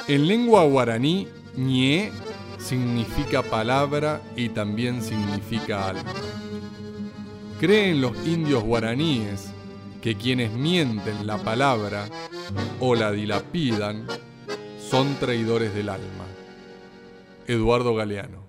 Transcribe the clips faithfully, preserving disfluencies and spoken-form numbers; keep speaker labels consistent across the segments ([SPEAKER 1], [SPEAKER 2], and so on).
[SPEAKER 1] En lengua guaraní, ñe significa palabra y también significa alma. Creen los indios guaraníes que quienes mienten la palabra o la dilapidan son traidores del alma. Eduardo Galeano.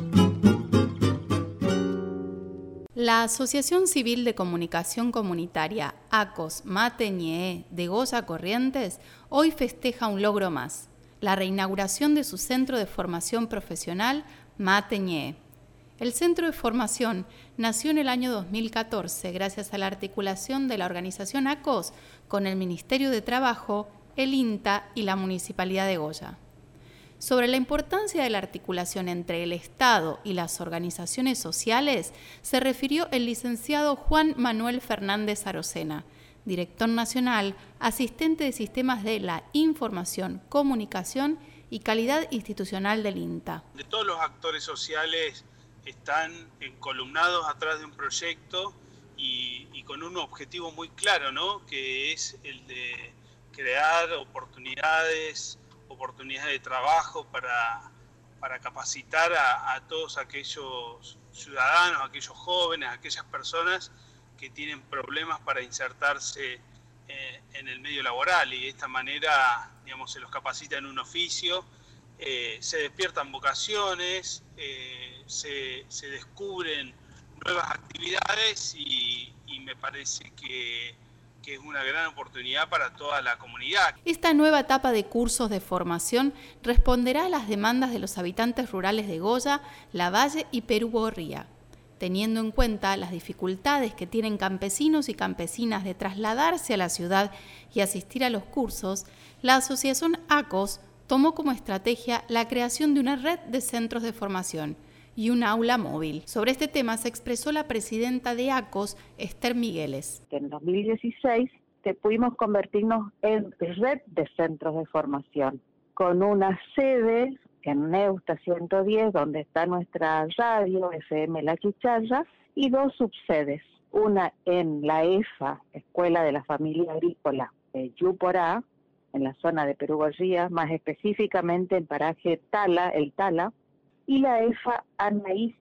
[SPEAKER 2] La Asociación Civil de Comunicación Comunitaria ACOS Mate Ñe de Goya Corrientes hoy festeja un logro más, la reinauguración de su centro de formación profesional Mate Ñe. El centro de formación nació en el año dos mil catorce gracias a la articulación de la organización ACOS con el Ministerio de Trabajo, el INTA y la Municipalidad de Goya. Sobre la importancia de la articulación entre el Estado y las organizaciones sociales se refirió el licenciado Juan Manuel Fernández Arocena, director nacional, asistente de sistemas de la información, comunicación y calidad institucional del INTA.
[SPEAKER 3] De todos los actores sociales están encolumnados atrás de un proyecto y, y con un objetivo muy claro, ¿no? Que es el de crear oportunidades, oportunidades de trabajo para, para capacitar a, a todos aquellos ciudadanos, aquellos jóvenes, aquellas personas que tienen problemas para insertarse eh, en el medio laboral, y de esta manera, digamos, se los capacita en un oficio, eh, se despiertan vocaciones, eh, se, se descubren nuevas actividades y, y me parece que que es una gran oportunidad para toda la comunidad.
[SPEAKER 2] Esta nueva etapa de cursos de formación responderá a las demandas de los habitantes rurales de Goya, Lavalle y Perú Gorría, teniendo en cuenta las dificultades que tienen campesinos y campesinas de trasladarse a la ciudad y asistir a los cursos. La asociación ACOS tomó como estrategia la creación de una red de centros de formación y un aula móvil. Sobre este tema se expresó la presidenta de ACOS, Esther Migueles.
[SPEAKER 4] En dos mil dieciséis te pudimos convertirnos en red de centros de formación, con una sede en Neusta ciento diez, donde está nuestra radio F M La Chicharra, y dos subsedes, una en la E F A, Escuela de la Familia Agrícola de Yuporá, en la zona de Perú Gorría, más específicamente en paraje Tala, el Tala, y la E F A Anaís,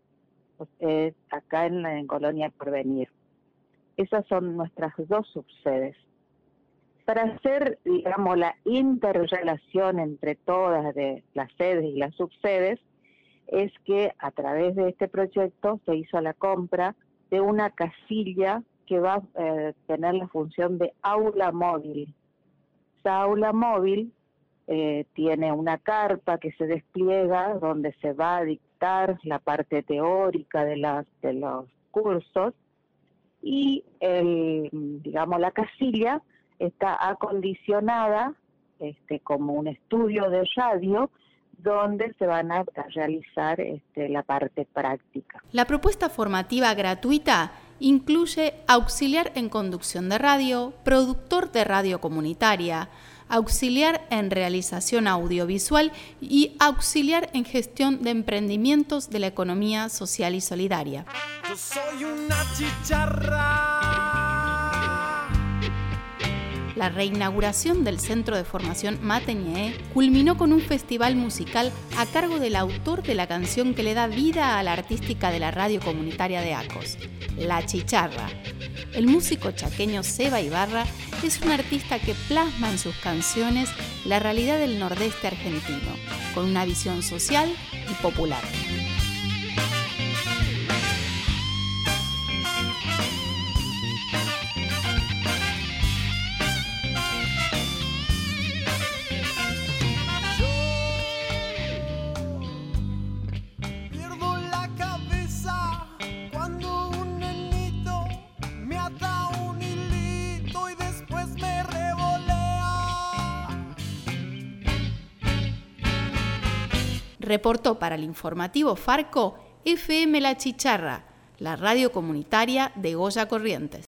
[SPEAKER 4] eh, acá en, en Colonia Porvenir. Esas son nuestras dos subsedes. Para hacer, digamos, la interrelación entre todas de las sedes y las subsedes, es que a través de este proyecto se hizo la compra de una casilla que va a eh, tener la función de aula móvil. Esa aula móvil Eh, tiene una carpa que se despliega donde se va a dictar la parte teórica de, las, de los cursos, y el, digamos, la casilla está acondicionada este, como un estudio de radio donde se van a, a realizar este, la parte práctica.
[SPEAKER 2] La propuesta formativa gratuita incluye auxiliar en conducción de radio, productor de radio comunitaria, auxiliar en realización audiovisual y auxiliar en gestión de emprendimientos de la economía social y solidaria.
[SPEAKER 5] Yo soy una chicharra.
[SPEAKER 2] La reinauguración del Centro de Formación Mate Ñe culminó con un festival musical a cargo del autor de la canción que le da vida a la artística de la radio comunitaria de ACOS, La Chicharra. El músico chaqueño Seba Ibarra es un artista que plasma en sus canciones la realidad del nordeste argentino, con una visión social y popular. Reportó para el informativo Farco F M La Chicharra, la radio comunitaria de Goya Corrientes.